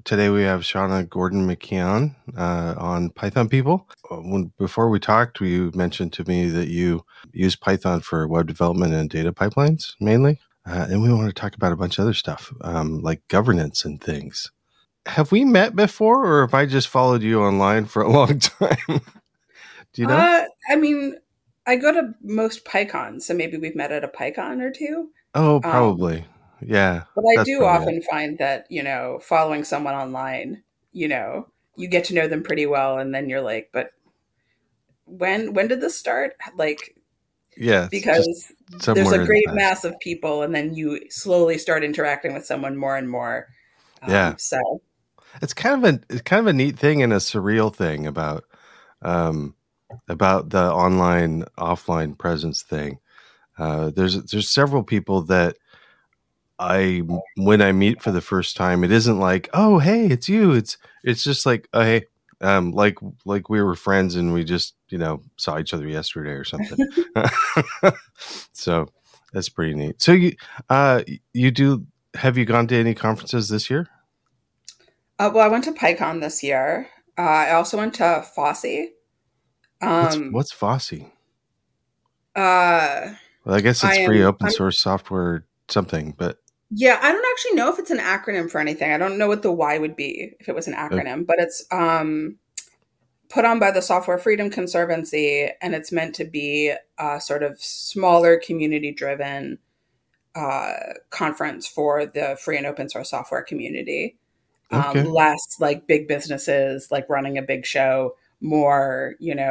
today we have Shauna Gordon McKeon on Python People. Before we talked, you mentioned to me that you use Python for web development and data pipelines mainly. And we want to talk about a bunch of other stuff, like governance and things. Have we met before, or have I just followed you online for a long time? Do you know? I mean, I go to most PyCons, so maybe we've met at a PyCon or two. Oh, Um, probably. Yeah, but I that's do probably it. often find that, following someone online, you get to know them pretty well, and then you're like, but when did this start? Like, Yeah, it's just because there's a somewhere in the great past. mass of people, and then you slowly start interacting with someone more and more. Yeah, So it's kind of a neat thing and a surreal thing um, about the online offline presence thing. There's several people that when I meet for the first time, it isn't like, oh hey, it's you. It's just like, oh hey, like we were friends and we just saw each other yesterday or something. So that's pretty neat. So you do have you gone to any conferences this year? well, I went to PyCon this year. I also went to FOSSE. Um, What's Fossey? uh, Well, I guess I it's free am. open source software something, but Yeah, I don't actually know if it's an acronym for anything. I don't know what the Y would be if it was an uh, acronym, but it's put on by the Software Freedom Conservancy, and it's meant to be a sort of smaller, community-driven conference for the free and open source software community. okay. Less like big businesses, like running a big show. More,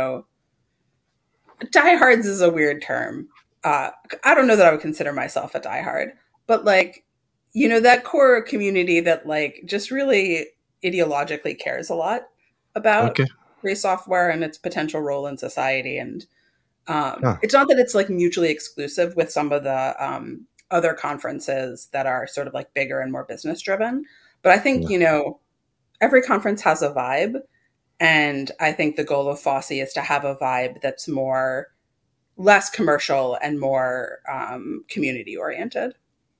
diehards is a weird term. I don't know that I would consider myself a diehard, but like, that core community that like just really ideologically cares a lot about Okay. free software and its potential role in society. And Huh. it's not that it's like mutually exclusive with some of the other conferences that are sort of like bigger and more business driven. But I think, Yeah. every conference has a vibe. And I think the goal of FOSSE is to have a vibe that's less commercial and more community oriented.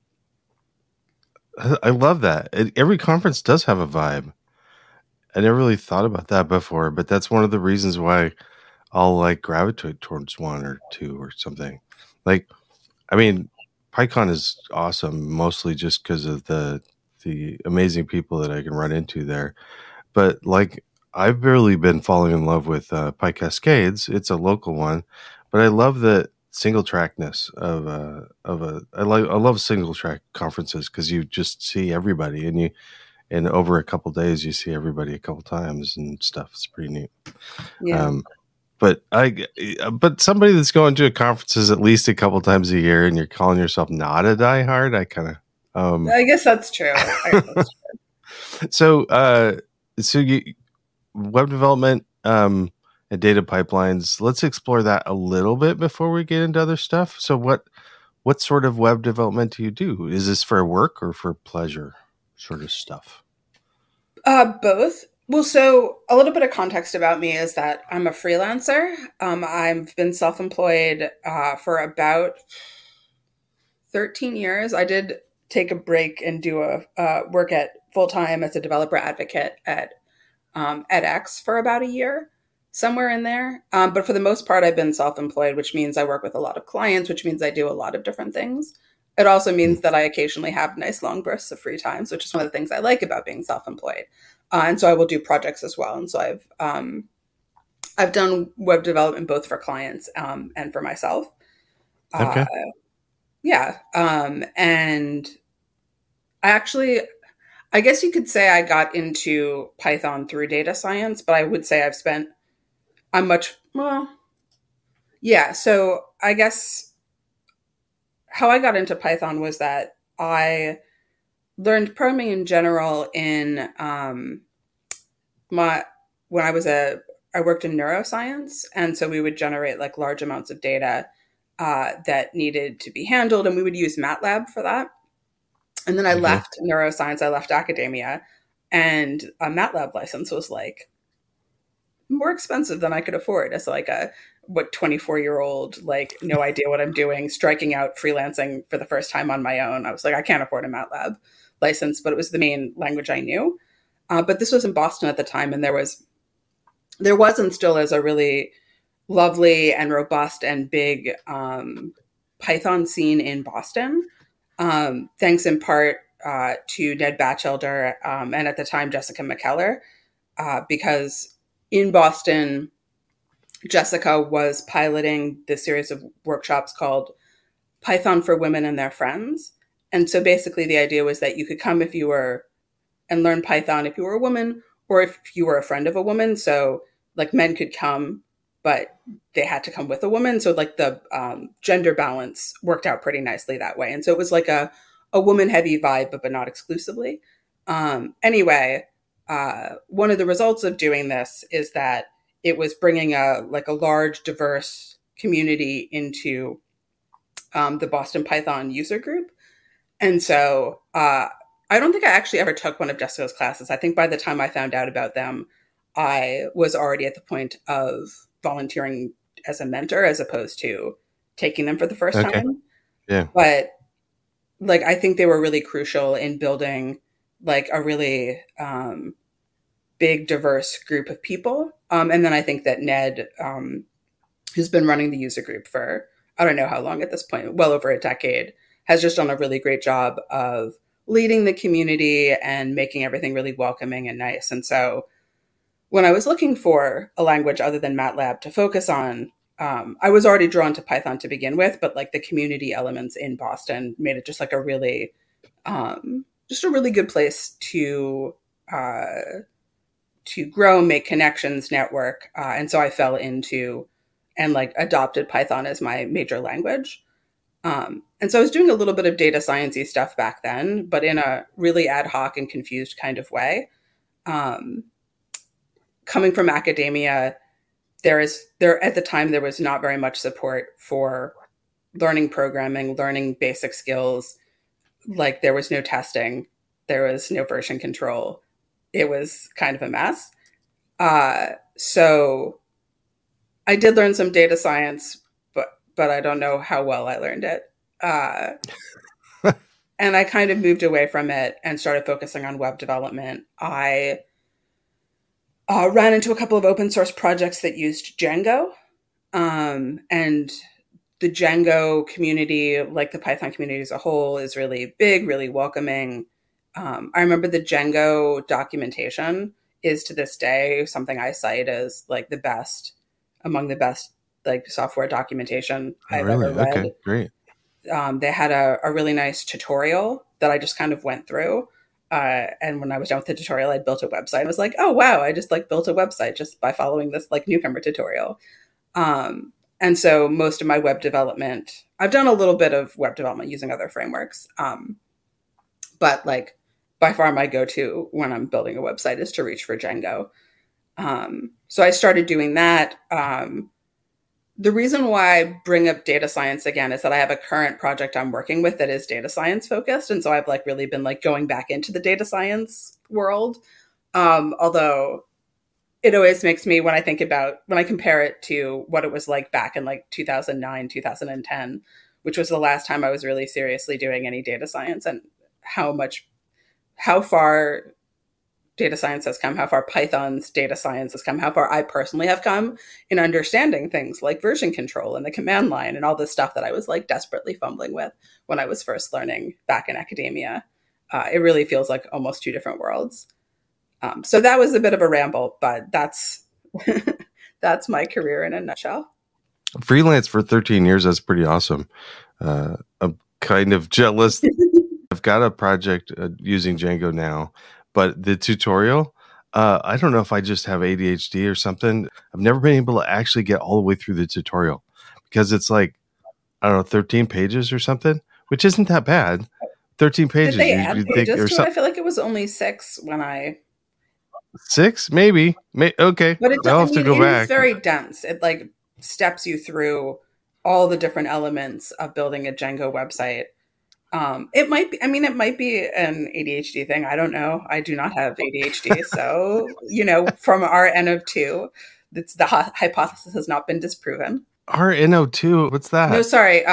I love that. Every conference does have a vibe. I never really thought about that before, but that's one of the reasons why I'll like gravitate towards one or two or something. Like, I mean, PyCon is awesome, mostly just because of the amazing people that I can run into there. But like, I've barely been falling in love with PyCascades. It's a local one, but I love the single trackness of a. I love single track conferences because you just see everybody and over a couple days you see everybody a couple times and stuff. It's pretty neat. Yeah. Um, but somebody that's going to a conferences at least a couple times a year and you're calling yourself not a diehard, I kind of I guess that's true. so so you web development and data pipelines. Let's explore that a little bit before we get into other stuff. So what sort of web development do you do? Is this for work or for pleasure sort of stuff? Both. Well, so a little bit of context about me is that I'm a freelancer. I've been self-employed for about 13 years. I did take a break and do a work at full time as a developer advocate at edX for about a year, somewhere in there. But for the most part, I've been self-employed, which means I work with a lot of clients, which means I do a lot of different things. It also Hmm. means that I occasionally have nice long bursts of free time, which is one of the things I like about being self-employed. And so I will do projects as well. And so I've done web development both for clients and for myself. Uh, Okay. yeah, and I guess you could say I got into Python through data science, but I would say I'm much, well, yeah. So I guess how I got into Python was that I learned programming in general in my, when I worked in neuroscience. And so we would generate like large amounts of data that needed to be handled. And we would use MATLAB for that. And then I Okay. left neuroscience, I left academia, and a MATLAB license was like more expensive than I could afford as like a 24-year-old, like no idea what I'm doing, striking out freelancing for the first time on my own. I was like, I can't afford a MATLAB license, but it was the main language I knew. But this was in Boston at the time, and there was and still is a really lovely and robust and big Python scene in Boston, thanks in part to Ned Batchelder and at the time Jessica McKellar, because in Boston, Jessica was piloting this series of workshops called Python for Women and Their Friends. And so basically the idea was that you could come if you were and learn Python if you were a woman or if you were a friend of a woman. So like men could come, but they had to come with a woman. So like the gender balance worked out pretty nicely that way. And so it was like a woman heavy vibe, but not exclusively. Anyway, one of the results of doing this is that it was bringing a large diverse community into the Boston Python user group. And so I don't think I actually ever took one of Jessica's classes. I think by the time I found out about them, I was already at the point of volunteering as a mentor as opposed to taking them for the first time. Yeah. But like, I think they were really crucial in building like a really big, diverse group of people. And then I think that Ned, who's been running the user group for, I don't know how long at this point, well over a decade, has just done a really great job of leading the community and making everything really welcoming and nice. And so when I was looking for a language other than MATLAB to focus on, I was already drawn to Python to begin with, but like the community elements in Boston made it just like a really good place to grow, make connections, network. And so I fell into and like adopted Python as my major language. And so I was doing a little bit of data science-y stuff back then, but in a really ad hoc and confused kind of way. Coming from academia, there at the time there was not very much support for learning programming, learning basic skills. Like there was no testing, there was no version control. It was kind of a mess. So I did learn some data science, but I don't know how well I learned it. And I kind of moved away from it and started focusing on web development. I ran into a couple of open source projects that used Django. And the Django community, like the Python community as a whole, is really big, really welcoming. I remember the Django documentation is to this day something I cite as like among the best like software documentation I've ever read. Okay, great. They had a really nice tutorial that I just kind of went through. And when I was done with the tutorial, I built a website. I was like, oh, wow, I just like built a website just by following this like newcomer tutorial. And so most of my web development, I've done a little bit of web development using other frameworks. But like by far my go-to when I'm building a website is to reach for Django. So I started doing that. The reason why I bring up data science again is that I have a current project I'm working with that is data science focused. And so I've like really been like going back into the data science world. Although it always makes me, when I compare it to what it was like back in like 2009, 2010, which was the last time I was really seriously doing any data science, and how far data science has come, how far Python's data science has come, how far I personally have come in understanding things like version control and the command line and all this stuff that I was like desperately fumbling with when I was first learning back in academia. It really feels like almost two different worlds. So that was a bit of a ramble, but that's that's my career in a nutshell. Freelance for 13 years, that's pretty awesome. I'm kind of jealous. I've got a project using Django now, but the tutorial, I don't know if I just have ADHD or something. I've never been able to actually get all the way through the tutorial because it's like, I don't know, 13 pages or something, which isn't that bad. 13 pages. Did they add pages to it? I feel like it was only 6 when I... 6? Maybe. Okay. But I'll have to go back. It's very dense. It like steps you through all the different elements of building a Django website. It might be an ADHD thing. I don't know. I do not have ADHD. So, from our N of 2, the hypothesis has not been disproven. Our NO2, what's that? No, sorry.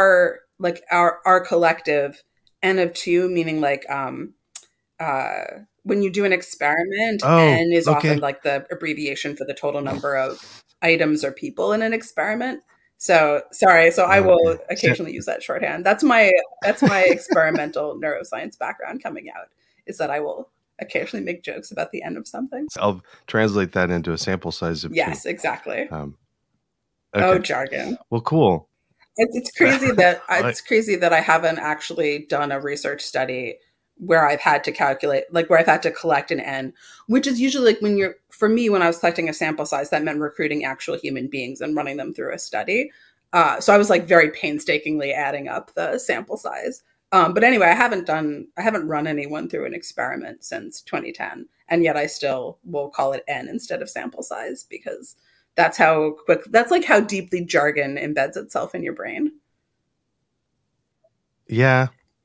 Our collective N of 2, meaning like, when you do an experiment, Oh, N is often okay. like the abbreviation for the total number of items or people in an experiment. So sorry, so I will Okay. occasionally use that shorthand. That's my experimental neuroscience background coming out, is that I will occasionally make jokes about the end of something. I'll translate that into a sample size of 2. Yes, exactly. Um, Oh, okay. jargon. Well, cool. It's crazy that I, I haven't actually done a research study where I've had to calculate, like where I've had to collect an N, which is usually like for me, when I was collecting a sample size, that meant recruiting actual human beings and running them through a study. So I was like very painstakingly adding up the sample size. But anyway, I haven't run anyone through an experiment since 2010, and yet I still will call it N instead of sample size because that's like how deeply jargon embeds itself in your brain. yeah.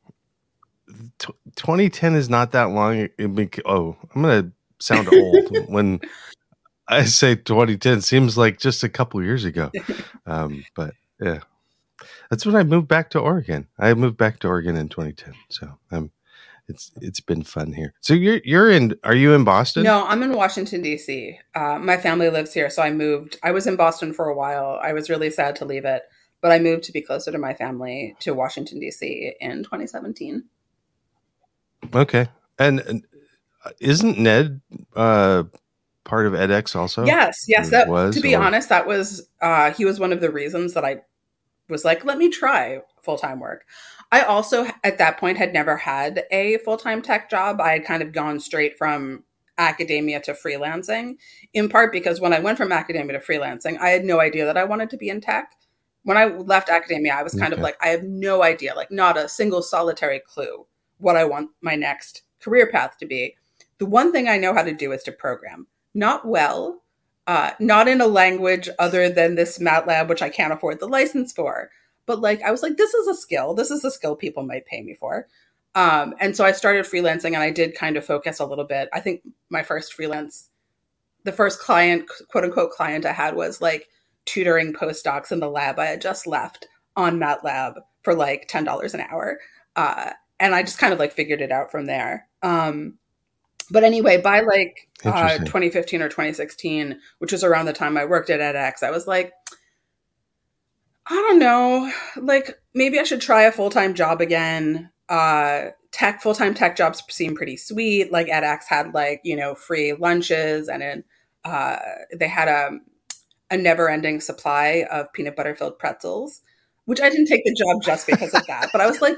2010 is not that long. I'm going to sound old when I say 2010. Seems like just a couple years ago. But yeah, that's when I moved back to Oregon. I moved back to Oregon in 2010. So it's been fun here. So are you in Boston? No, I'm in Washington, D.C. My family lives here, so I moved. I was in Boston for a while. I was really sad to leave it, but I moved to be closer to my family to Washington, D.C. in 2017. Okay. And isn't Ned part of edX also? Yes, yes. Or That, to was be or honest, that was he was one of the reasons that I was like, let me try full time work. I also, at that point, had never had a full time tech job. I had kind of gone straight from academia to freelancing, in part because when I went from academia to freelancing, I had no idea that I wanted to be in tech. When I left academia, I was kind of okay. like, I have no idea, like, not a single solitary clue what I want my next career path to be. The one thing I know how to do is to program. Not well, not in a language other than this MATLAB, which I can't afford the license for. But like, I was like, this is a skill. This is a skill people might pay me for. And so I started freelancing, and I did kind of focus a little bit. I think my first freelance, the first client, quote unquote, client I had was like tutoring postdocs in the lab I had just left on MATLAB for like $10 an hour. And I just kind of like figured it out from there. But anyway, by like Interesting. 2015 or 2016, which was around the time I worked at edX, I was like, I don't know, like maybe I should try a full time job again. Full time tech jobs seem pretty sweet. Like edX had like free lunches, and they had a never ending supply of peanut butter filled pretzels. Which I didn't take the job just because of that, but I was like,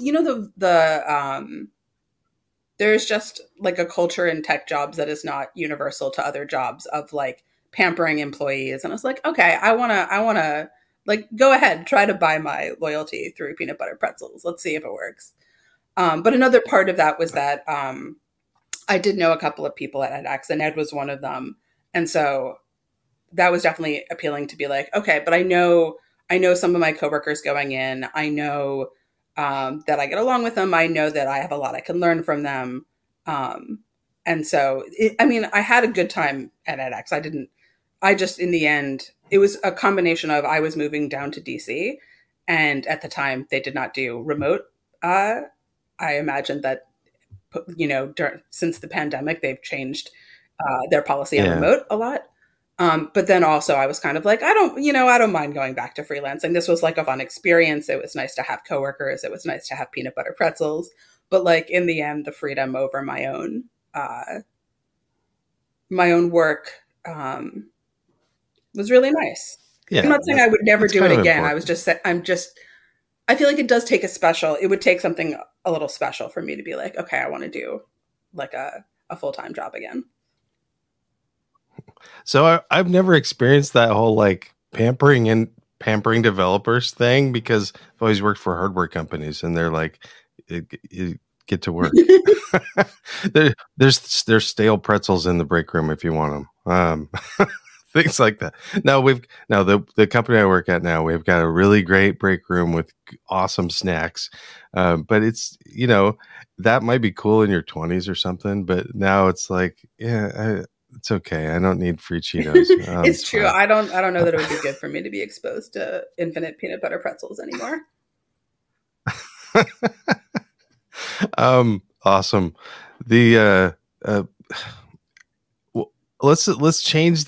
the there's just like a culture in tech jobs that is not universal to other jobs of like pampering employees. And I was like, okay, I wanna like go ahead, try to buy my loyalty through peanut butter pretzels. Let's see if it works. But another part of that was that I did know a couple of people at edX, and Ed was one of them. And so that was definitely appealing to be like, okay, but I know some of my coworkers going in. I know that I get along with them. I know that I have a lot I can learn from them. Um, and so, I had a good time at edX. I just, in the end, it was a combination of I was moving down to DC, and at the time they did not do remote. I imagined that, since the pandemic, they've changed their policy on Yeah. remote a lot. But then also I was kind of like, I don't mind going back to freelancing. This was like a fun experience. It was nice to have coworkers. It was nice to have peanut butter pretzels. But like in the end, the freedom over my own work, was really nice. I'm Yeah. not saying I would never That's do it kind of again. important. I feel like it does take it would take something a little special for me to be like, okay, I want to do like a full-time job again. So I've never experienced that whole like pampering developers thing because I've always worked for hardware companies, and they're like, you get to work. There's stale pretzels in the break room if you want them. Things like that. The company I work at now, we've got a really great break room with awesome snacks. But it's that might be cool in your 20s or something, but now it's like, yeah, it's okay. I don't need free Cheetos. It's true. Fine. I don't know that it would be good for me to be exposed to infinite peanut butter pretzels anymore. Awesome. The uh, well, let's change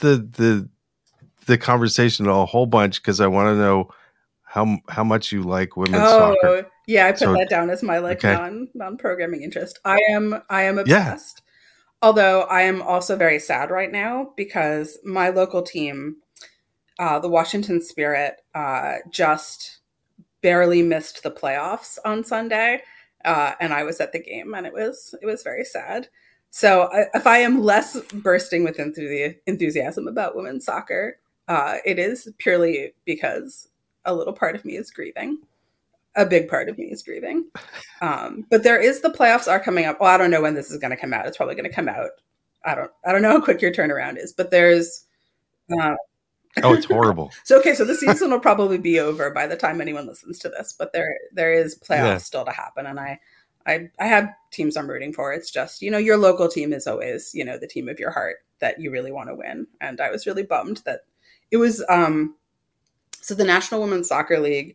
the conversation a whole bunch because I want to know how much you like women's soccer. Oh, yeah, I put So that down as my like okay, non-programming interest. I am yeah, obsessed. Although I am also very sad right now because my local team, the Washington Spirit, just barely missed the playoffs on Sunday, and I was at the game, and it was very sad. So if I am less bursting with enthusiasm about women's soccer, it is purely because a little part of me is grieving. A big part of me is grieving. But the playoffs are coming up. Well, I don't know when this is going to come out. It's probably going to come out. I don't know how quick your turnaround is, but there's uh, oh, it's horrible. so okay, so the season will probably be over by the time anyone listens to this, but there is playoffs Yeah, still to happen, and I have teams I'm rooting for. It's just your local team is always the team of your heart that you really want to win, and I was really bummed that it was so the National Women's Soccer League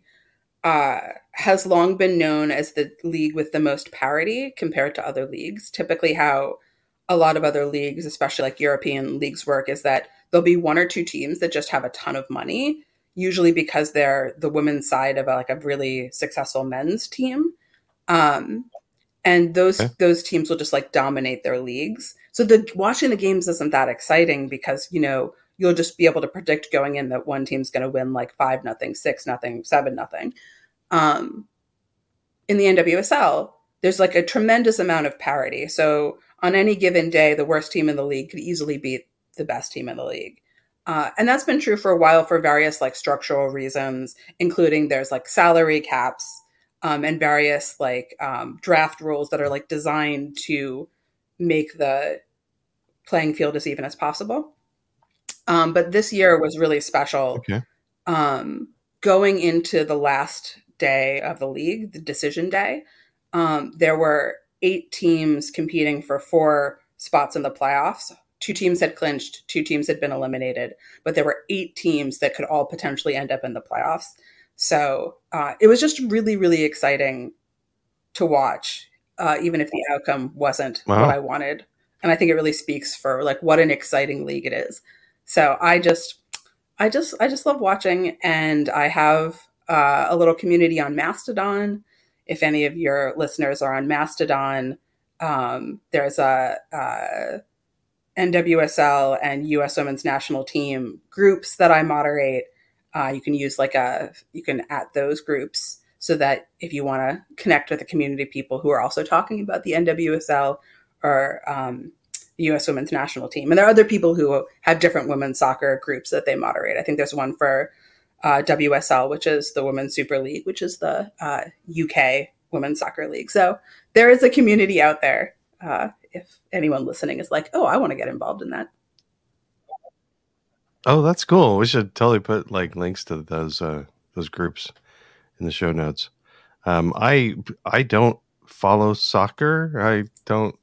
has long been known as the league with the most parity compared to other leagues. Typically, how a lot of other leagues, especially like European leagues, work is that there'll be one or two teams that just have a ton of money, usually because they're the women's side of a really successful men's team. Um, and okay. those teams will just like dominate their leagues. So the watching the games isn't that exciting because you'll just be able to predict going in that one team's going to win like 5-0, 6-0, 7-0. Um, in the NWSL, there's like a tremendous amount of parity. So on any given day, the worst team in the league could easily beat the best team in the league. And that's been true for a while for various like structural reasons, including there's like salary caps and various like draft rules that are like designed to make the playing field as even as possible. But this year was really special. Okay. Going into the last day of the league, the decision day, there were 8 teams competing for 4 spots in the playoffs. 2 teams had clinched, 2 teams had been eliminated, but there were 8 teams that could all potentially end up in the playoffs. So it was just really, really exciting to watch, even if the outcome wasn't what I Wow. wanted. And I think it really speaks for like what an exciting league it is. So I just love watching, and I have a little community on Mastodon. If any of your listeners are on Mastodon, there's a NWSL and U.S. Women's National Team groups that I moderate. You can you can add those groups so that if you want to connect with a community of people who are also talking about the NWSL or the U.S. Women's National Team. And there are other people who have different women's soccer groups that they moderate. I think there's one for WSL, which is the Women's Super League, which is the UK Women's Soccer League. So there is a community out there. If anyone listening is like, oh, I want to get involved in that. Oh, that's cool. We should totally put like links to those groups in the show notes. I don't follow soccer. I don't.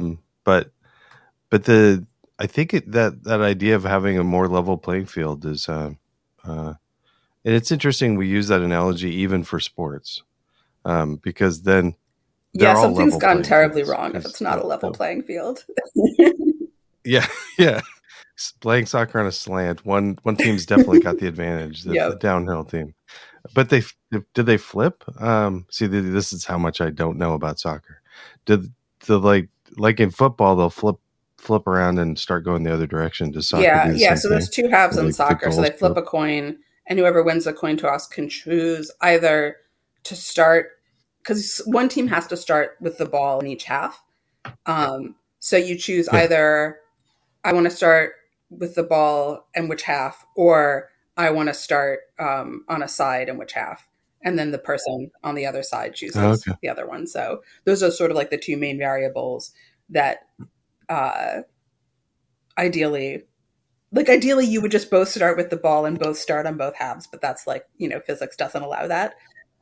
But the I think that idea of having a more level playing field is and it's interesting. We use that analogy even for sports because then Yeah, they're all something's level gone playing terribly fields wrong if because it's not a level playing field. yeah, yeah. Playing soccer on a slant, one team's definitely got the advantage, the Yep. downhill team. But did they flip? See, this is how much I don't know about soccer. Did the like in football they'll flip around and start going the other direction? Does soccer Yeah, do the yeah. same So there's thing? 2 halves Where in the soccer. So goals they flip flip? a coin, and whoever wins the coin toss can choose either to start, because one team has to start with the ball in each half. So you choose Yeah. either I want to start with the ball and which half, or I want to start on a side and which half. And then the person on the other side Oh, chooses okay. the other one. So those are sort of like the 2 main variables that uh, ideally ideally you would just both start with the ball and both start on both halves, but that's like physics doesn't allow that.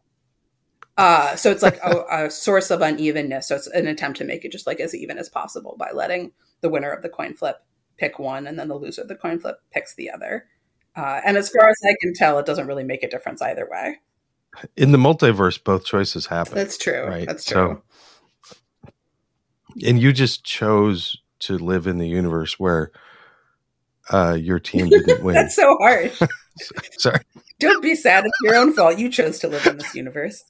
So it's like a source of unevenness. So it's an attempt to make it just like as even as possible by letting the winner of the coin flip pick one, and then the loser of the coin flip picks the other. And as far as I can tell, it doesn't really make a difference either way. In the multiverse, both choices happen, That's true. right? That's So, true. and you just chose to live in the universe where your team didn't win. That's so harsh. Sorry. Don't be sad. It's your own fault. You chose to live in this universe.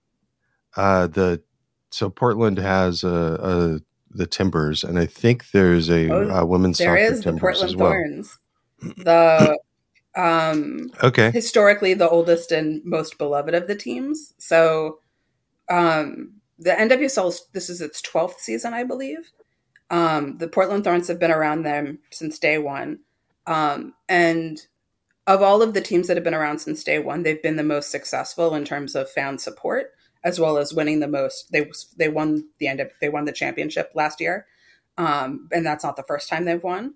So Portland has the Timbers, and I think there's a women's there soccer is Timbers the Portland as well. Thorns. The okay, historically the oldest and most beloved of the teams. So the NWSL, this is its 12th season, I believe. The Portland Thorns have been around them since day one. And of all of the teams that have been around since day one, they've been the most successful in terms of fan support, as well as winning the most. They won the championship last year. And that's not the first time they've won.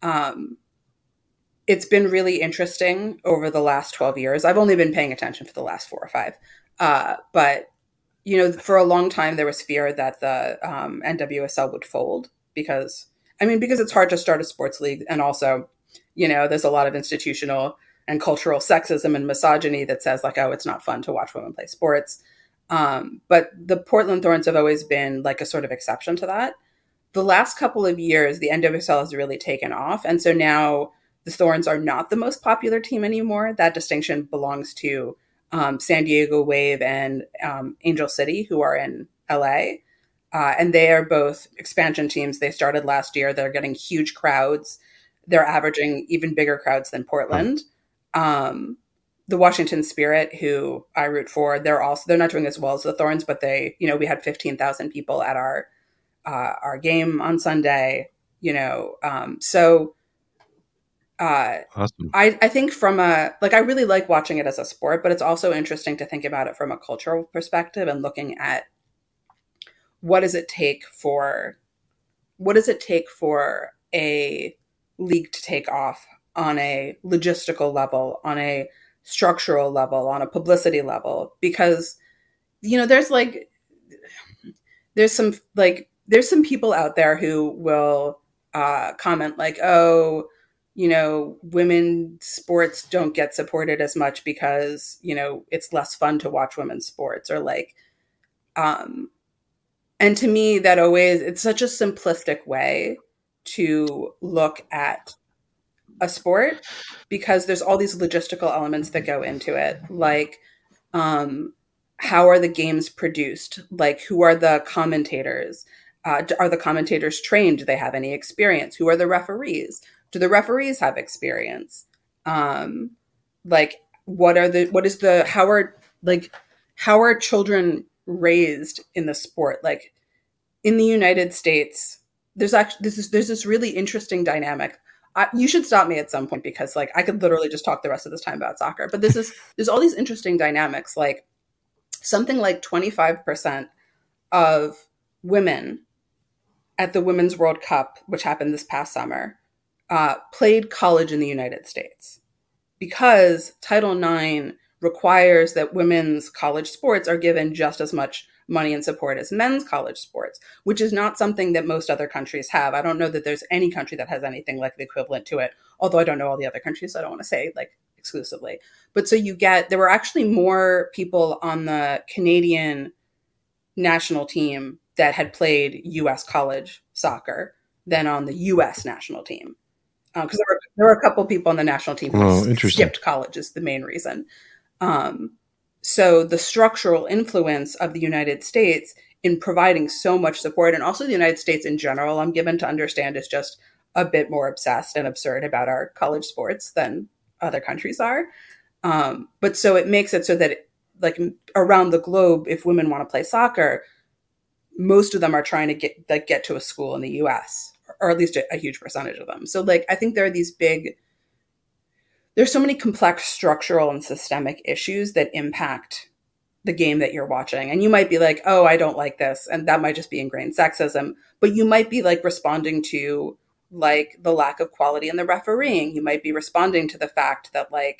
It's been really interesting over the last 12 years. I've only been paying attention for the last 4 or 5. But, for a long time, there was fear that the NWSL would fold because it's hard to start a sports league. And also, there's a lot of institutional and cultural sexism and misogyny that says like, oh, it's not fun to watch women play sports. But the Portland Thorns have always been like a sort of exception to that. The last couple of years, the NWSL has really taken off. And so now the Thorns are not the most popular team anymore. That distinction belongs to San Diego Wave and Angel City, who are in LA. And they are both expansion teams. They started last year. They're getting huge crowds. They're averaging even bigger crowds than Portland. The Washington Spirit, who I root for, they're not doing as well as the Thorns, but we had 15,000 people at our game on Sunday. Awesome. I think I really like watching it as a sport, but it's also interesting to think about it from a cultural perspective and looking at what does it take for a league to take off on a logistical level, on a structural level, on a publicity level, because there's some people out there who will comment like, oh, women's sports don't get supported as much because, it's less fun to watch women's sports, or like, and to me it's such a simplistic way to look at a sport, because there's all these logistical elements that go into it. Like, how are the games produced? Like, who are the commentators? Are the commentators trained? Do they have any experience? Who are the referees? Do the referees have experience? How are children raised in the sport? Like, in the United States, there's this really interesting dynamic. You should stop me at some point, because like I could literally just talk the rest of this time about soccer. But there's all these interesting dynamics. Like, something like 25% of women at the Women's World Cup, which happened this past summer, played college in the United States, because Title IX requires that women's college sports are given just as much money and support as men's college sports, which is not something that most other countries have. I don't know that there's any country that has anything like the equivalent to it, although I don't know all the other countries, so I don't want to say like exclusively. But so there were actually more people on the Canadian national team that had played U.S. college soccer than on the U.S. national team. Because there were a couple people on the national team who skipped college is the main reason. So the structural influence of the United States in providing so much support, and also the United States in general, I'm given to understand, is just a bit more obsessed and absurd about our college sports than other countries are. But so it makes it so that like around the globe, if women want to play soccer, most of them are trying to get to a school in the US, or at least a huge percentage of them. So like, I think there's so many complex structural and systemic issues that impact the game that you're watching. And you might be like, oh, I don't like this. And that might just be ingrained sexism, but you might be like responding to like the lack of quality in the refereeing. You might be responding to the fact that like,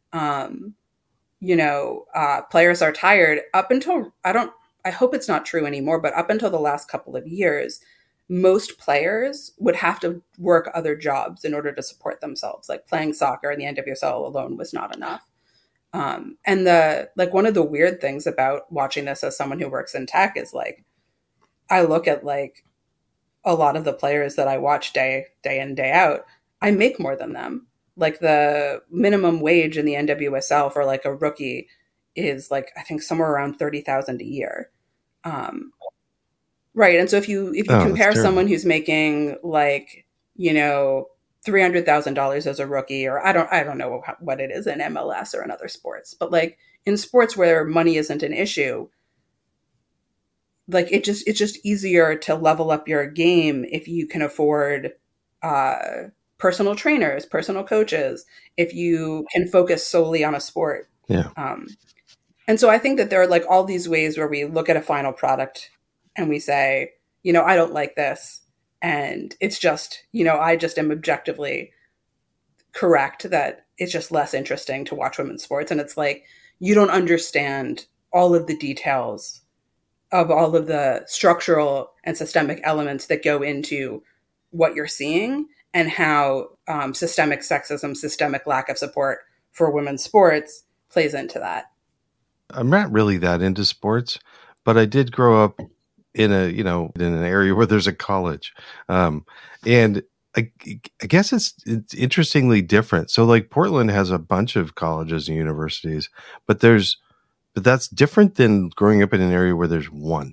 players are tired up until, I hope it's not true anymore, but up until the last couple of years, most players would have to work other jobs in order to support themselves. Like playing soccer in the NWSL alone was not enough. And one of the weird things about watching this as someone who works in tech is like, I look at like a lot of the players that I watch day in, day out, I make more than them. Like the minimum wage in the NWSL for like a rookie is like I think somewhere around 30,000 a year. Um, right, and so if you Oh, that's compare terrible. someone who's making like $300,000 as a rookie, or I don't know what it is in MLS or in other sports, but like in sports where money isn't an issue, like it's just easier to level up your game if you can afford uh, personal trainers, personal coaches, if you can focus solely on a sport. Yeah. Um, and so I think that there are like all these ways where we look at a final product and we say, I don't like this. And it's just, I just am objectively correct that it's just less interesting to watch women's sports. And it's like, you don't understand all of the details of all of the structural and systemic elements that go into what you're seeing and how systemic sexism, systemic lack of support for women's sports plays into that. I'm not really that into sports, but I did grow up in in an area where there's a college. And I, I guess it's interestingly different. So like Portland has a bunch of colleges and universities, but that's different than growing up in an area where there's one.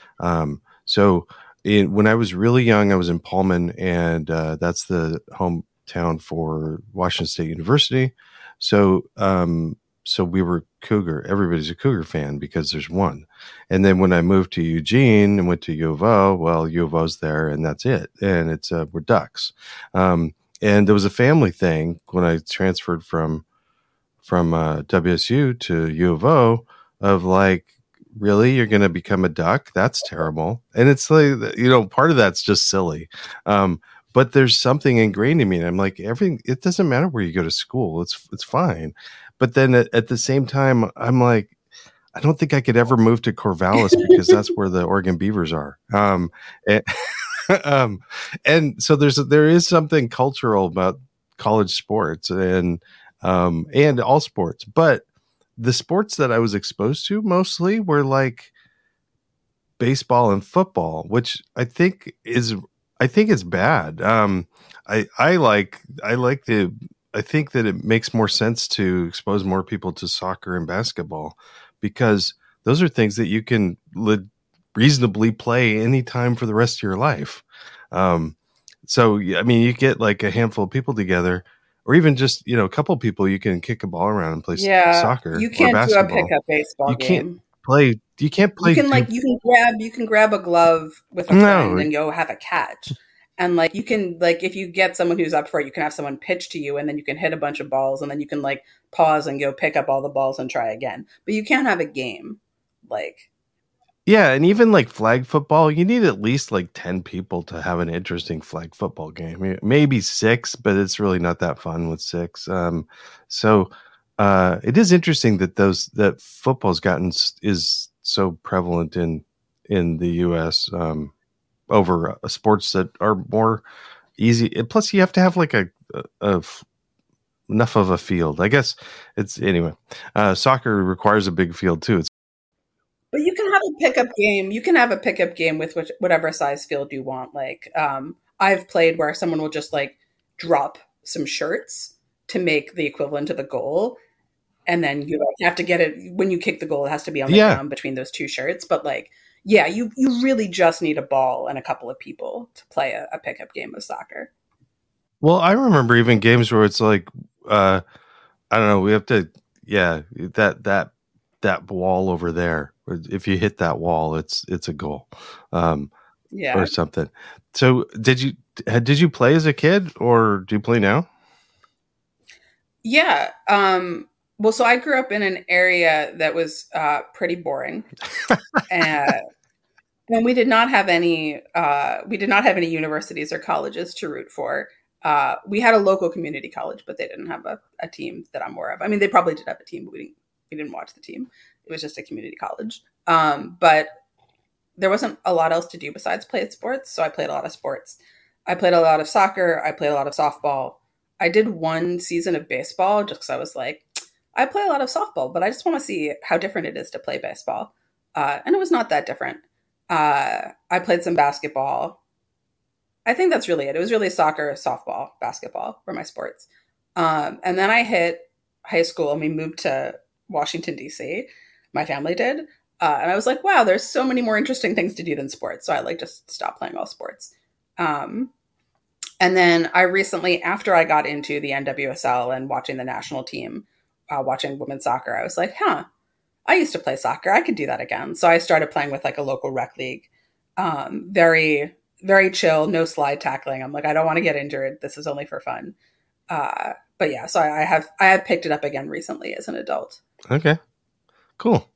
When I was really young, I was in Pullman, and that's the hometown for Washington State University. So we were Cougar. Everybody's a Cougar fan because there's one. And then when I moved to Eugene and went to U of O, well, U of O's there, and that's it. And it's we're Ducks. And there was a family thing when I transferred from WSU to U of O of like, really, you're going to become a Duck? That's terrible. And it's like, part of that's just silly. But there's something ingrained in me, and I'm like, it doesn't matter where you go to school. It's fine. But then at the same time, I'm like, I don't think I could ever move to Corvallis because that's where the Oregon Beavers are. And, and so there is something cultural about college sports and all sports, but the sports that I was exposed to mostly were like baseball and football, which I think is bad. I think that it makes more sense to expose more people to soccer and basketball because those are things that you can reasonably play anytime for the rest of your life. So, I mean, you get like a handful of people together, or even just, a couple of people, you can kick a ball around and play Yeah, soccer you or can't do a basketball. pickup baseball game. You can't You play can two. like you can grab a glove with a friend No, and go have a catch. And like you can like if you get someone who's up for it, you can have someone pitch to you and then you can hit a bunch of balls and then you can like pause and go pick up all the balls and try again. But you can't have a game. Like yeah, and even like flag football, you need at least like 10 people to have an interesting flag football game. Maybe six, but it's really not that fun with six. So it is interesting that football's is so prevalent in the US over sports that are more easy. And plus you have to have like a enough of a field. I guess it's anyway. Soccer requires a big field too. but you can have a pickup game. You can have a pickup game with whatever size field you want. Like I've played where someone will just like drop some shirts to make the equivalent of a goal and then you like, have to get it when you kick the goal. It has to be on the Yeah. ground between those two shirts. But like, yeah, you really just need a ball and a couple of people to play a pickup game of soccer. Well, I remember even games where it's like, I don't know, we have to, yeah, that wall over there. If you hit that wall, it's a goal, Yeah, or something. So, did you play as a kid, or do you play now? yeah. Well, so I grew up in an area that was pretty boring, uh, and we did not have any. We did not have any universities or colleges to root for. We had a local community college, but they didn't have a team that I'm aware of. I mean, they probably did have a team, but we didn't watch the team. It was just a community college. But there wasn't a lot else to do besides play sports, so I played a lot of sports. I played a lot of soccer. I played a lot of softball. I did one season of baseball just because I was like, I play a lot of softball, but I just want to see how different it is to play baseball. And it was not that different. I played some basketball. I think that's really it. It was really soccer, softball, basketball were my sports. And then I hit high school and we moved to Washington, D.C. My family did. And I was like, wow, there's so many more interesting things to do than sports. So I like just stopped playing all sports. Um, and then I recently, after I got into the NWSL and watching the national team, watching women's soccer, I was like, huh, I used to play soccer. I could do that again. So I started playing with like a local rec league. Very, very chill, no slide tackling. I'm like, I don't want to get injured. This is only for fun. But yeah, so I have picked it up again recently as an adult. Okay, cool.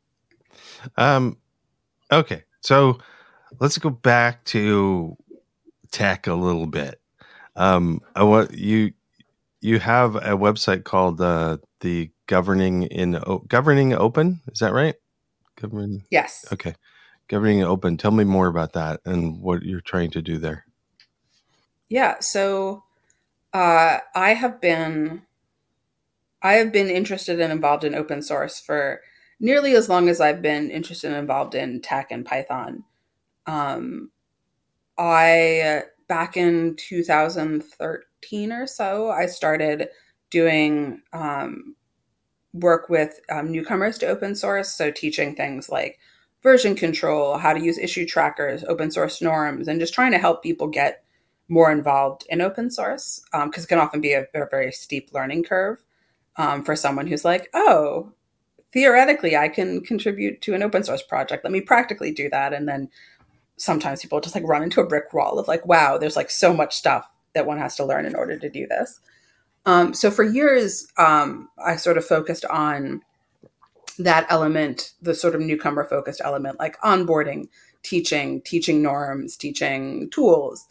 Okay, so let's go back to tech a little bit. I want you have a website called the Governing Open. Is that right? Governing. Yes. Okay, Governing Open. Tell me more about that and what you're trying to do there. Yeah. So I have been interested and involved in open source for nearly as long as I've been interested and involved in tech and Python. Um, I back in 2013 or so, I started doing work with newcomers to open source. So teaching things like version control, how to use issue trackers, open source norms, and just trying to help people get more involved in open source because it can often be a very steep learning curve for someone who's like, oh, theoretically, I can contribute to an open source project. Let me practically do that. And then sometimes people just like run into a brick wall of like, wow, there's like so much stuff that one has to learn in order to do this. So for years, I sort of focused on that element, the sort of newcomer focused element, like onboarding, teaching norms, teaching tools.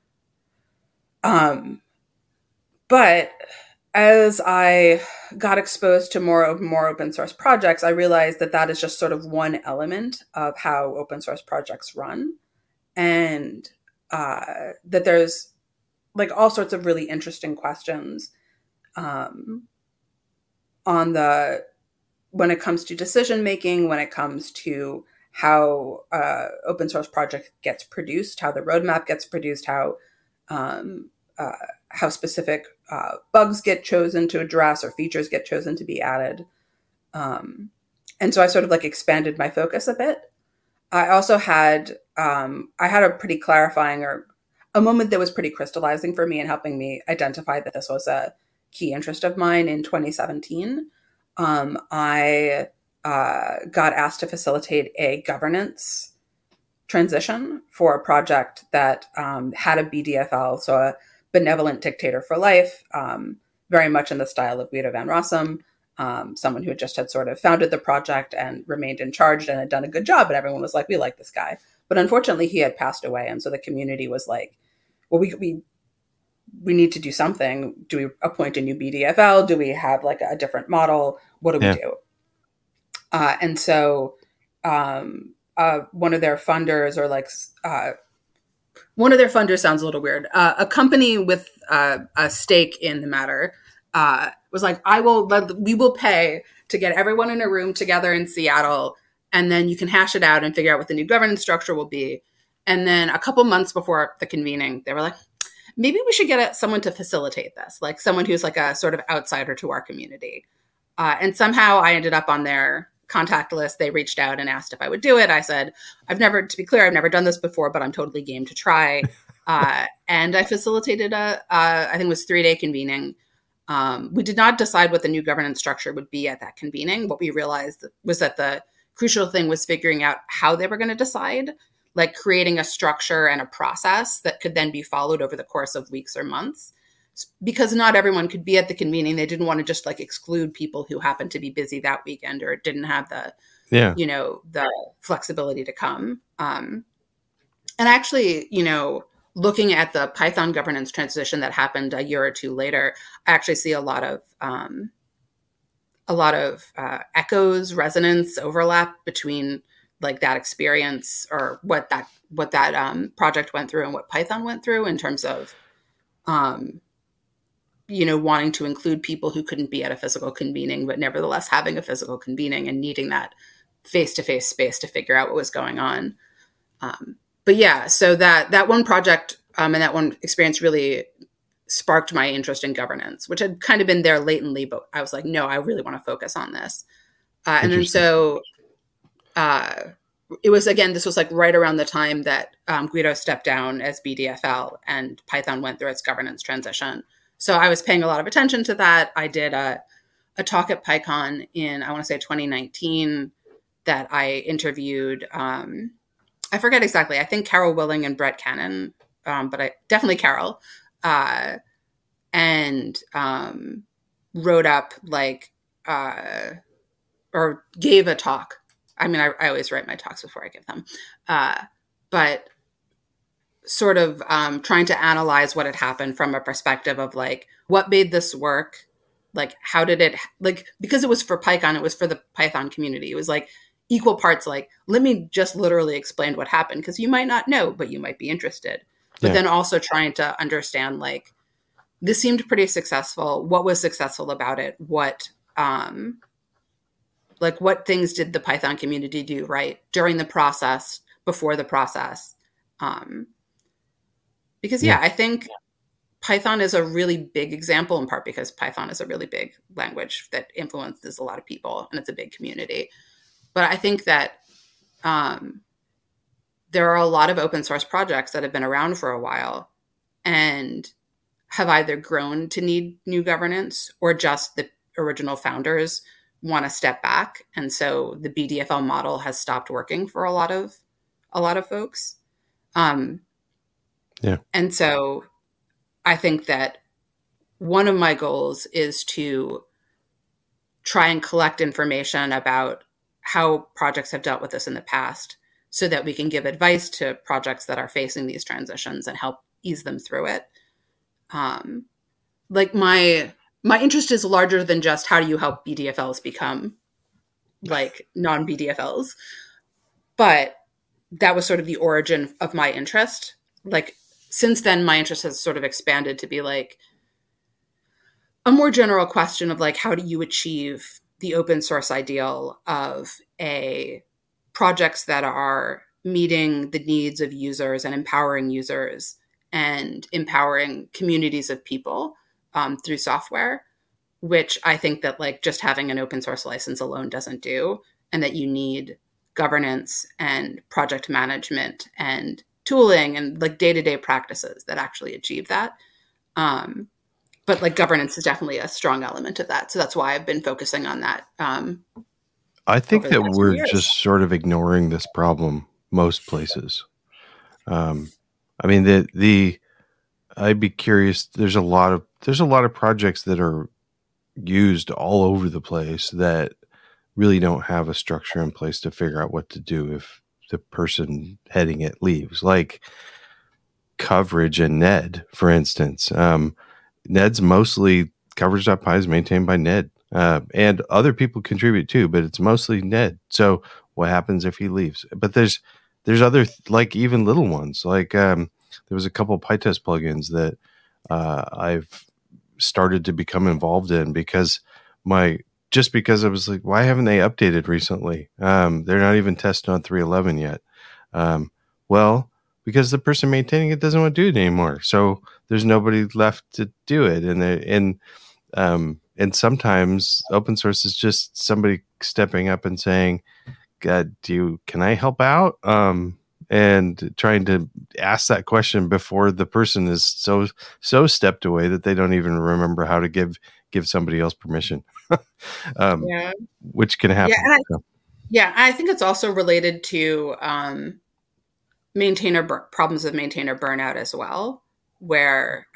But as I got exposed to more open source projects, I realized that that is just sort of one element of how open source projects run, and that there's like all sorts of really interesting questions on the when it comes to decision making, when it comes to how open source project gets produced, how the roadmap gets produced, um, how specific bugs get chosen to address or features get chosen to be added. And so I sort of like expanded my focus a bit. I also had I had a pretty clarifying or a moment that was pretty crystallizing for me and helping me identify that this was a key interest of mine in 2017. I got asked to facilitate a governance transition for a project that had a BDFL, so a benevolent dictator for life, very much in the style of Guido van Rossum, someone who had sort of founded the project and remained in charge and had done a good job. And everyone was like, we like this guy. But unfortunately, he had passed away. And so the community was like, well, we need to do something. Do we appoint a new BDFL? Do we have like a different model? What do we do? And so one of their funders, or like one of their funders sounds a little weird. A company with a stake in the matter was like, we will pay to get everyone in a room together in Seattle, and then you can hash it out and figure out what the new governance structure will be. And then a couple months before the convening, they were like, maybe we should get someone to facilitate this, like someone who's like a sort of outsider to our community. And somehow I ended up on their contact list. They reached out and asked if I would do it. I said, to be clear, I've never done this before, but I'm totally game to try. And I facilitated I think it was 3-day convening. We did not decide what the new governance structure would be at that convening. What we realized was that the crucial thing was figuring out how they were going to decide, like creating a structure and a process that could then be followed over the course of weeks or months. Because not everyone could be at the convening. They didn't want to just like exclude people who happened to be busy that weekend or didn't have the, the flexibility to come. And actually, looking at the Python governance transition that happened a year or two later, I actually see a lot of echoes, resonance, overlap between like that experience or what that project went through and what Python went through in terms of, wanting to include people who couldn't be at a physical convening, but nevertheless having a physical convening and needing that face-to-face space to figure out what was going on. But yeah, so that one project And that one experience really sparked my interest in governance, which had kind of been there latently, but I was like, no, I really want to focus on this. And then so it was, again, this was like right around the time that Guido stepped down as BDFL and Python went through its governance transition. So I was paying a lot of attention to that. I did a talk at PyCon in, I want to say 2019, that I interviewed, I forget exactly, I think Carol Willing and Brett Cannon, but definitely Carol, and wrote up like, or gave a talk. I mean, I always write my talks before I give them, but sort of trying to analyze what had happened from a perspective of like, what made this work? Like, how did it, like, because it was for PyCon, it was for the Python community. It was like equal parts, like, let me just literally explain what happened, because you might not know, but you might be interested. But then also trying to understand, like, this seemed pretty successful. What was successful about it? What, like, what things did the Python community do right during the process, before the process? Because, I think Python is a really big example, in part because Python is a really big language that influences a lot of people, and it's a big community. But I think that there are a lot of open source projects that have been around for a while and have either grown to need new governance, or just the original founders want to step back. And so the BDFL model has stopped working for a lot of folks. And so I think that one of my goals is to try and collect information about how projects have dealt with this in the past, so that we can give advice to projects that are facing these transitions and help ease them through it. Like my interest is larger than just how do you help BDFLs become like non-BDFLs. But that was sort of the origin of my interest. Like, since then, my interest has sort of expanded to be like a more general question of like, how do you achieve the open source ideal of projects that are meeting the needs of users and empowering users and empowering communities of people through software, which I think that like just having an open source license alone doesn't do, and that you need governance and project management and tooling and like day-to-day practices that actually achieve that. But like governance is definitely a strong element of that. So that's why I've been focusing on that. I think that we're just sort of ignoring this problem most places. I mean, I'd be curious. There's a lot of projects that are used all over the place that really don't have a structure in place to figure out what to do if the person heading it leaves, like Coverage and Ned, for instance. Ned's mostly Coverage.py is maintained by Ned, and other people contribute too, but it's mostly Ned. So what happens if he leaves? But there's other, like, even little ones, like there was a couple of PyTest plugins that I've started to become involved in because I was like, why haven't they updated recently? They're not even tested on 3.11 yet. Well, because the person maintaining it doesn't want to do it anymore. So there's nobody left to do it. And sometimes open source is just somebody stepping up and saying, God, can I help out? And trying to ask that question before the person is so stepped away that they don't even remember how to give somebody else permission. Which can happen. I think it's also related to problems of maintainer burnout as well, where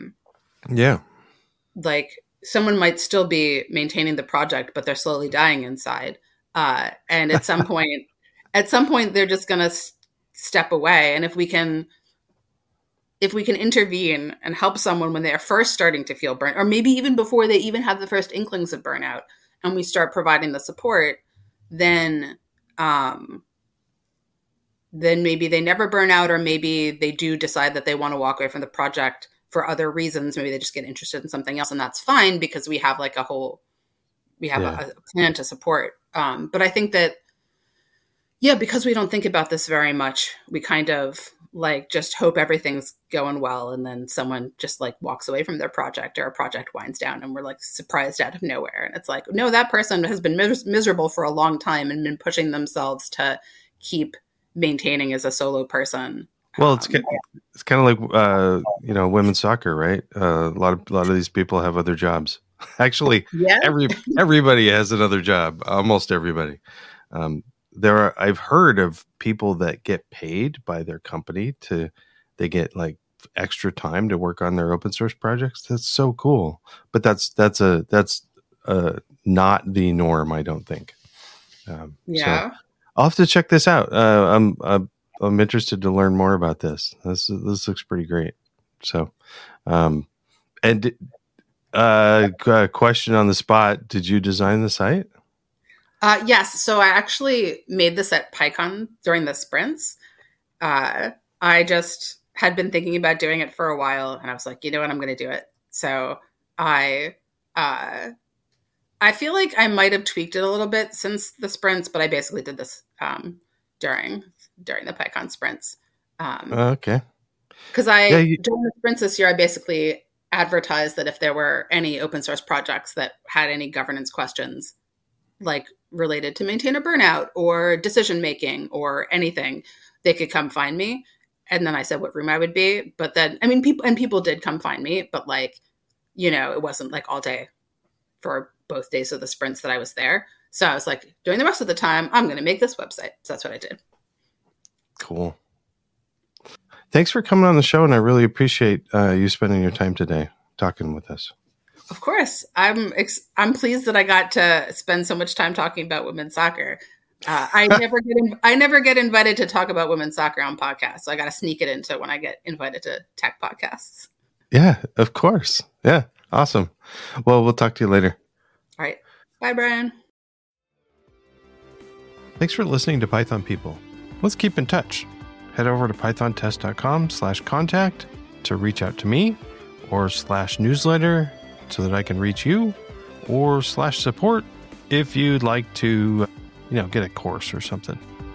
like someone might still be maintaining the project, but they're slowly dying inside, and at some point they're just going to step away. And if we can intervene and help someone when they are first starting to feel burnt, or maybe even before they even have the first inklings of burnout, and we start providing the support, then maybe they never burn out, or maybe they do decide that they want to walk away from the project for other reasons. Maybe they just get interested in something else, and that's fine because we have like a plan to support. But I think that Yeah, because we don't think about this very much. We kind of like just hope everything's going well, and then someone just like walks away from their project, or a project winds down, and we're like surprised out of nowhere. And it's like, no, that person has been miserable for a long time and been pushing themselves to keep maintaining as a solo person. Well, it's kind of like women's soccer, right? A lot of these people have other jobs. Actually, yeah, everybody has another job. Almost everybody. I've heard of people that get paid by their company they get like extra time to work on their open source projects. That's so cool. But that's not the norm, I don't think. yeah. So I'll have to check this out. I'm interested to learn more about this. This looks pretty great. So, question on the spot: did you design the site? Yes. So I actually made this at PyCon during the sprints. I just had been thinking about doing it for a while, and I was like, you know what, I'm going to do it. So I feel like I might have tweaked it a little bit since the sprints, but I basically did this during the PyCon sprints. Okay. Because during the sprints this year, I basically advertised that if there were any open source projects that had any governance questions, like related to maintainer burnout or decision making or anything, they could come find me. And then I said what room I would be. But then, I mean, people did come find me, but like, it wasn't like all day for both days of the sprints that I was there. So I was like, during the rest of the time, I'm going to make this website. So that's what I did. Cool. Thanks for coming on the show, and I really appreciate you spending your time today talking with us. Of course. I'm pleased that I got to spend so much time talking about women's soccer. I never get invited to talk about women's soccer on podcasts, so I got to sneak it into when I get invited to tech podcasts. Yeah, of course. Yeah, awesome. Well, we'll talk to you later. All right. Bye, Brian. Thanks for listening to Python People. Let's keep in touch. Head over to pythontest.com/contact to reach out to me, or /newsletter so that I can reach you, or /support if you'd like to, get a course or something.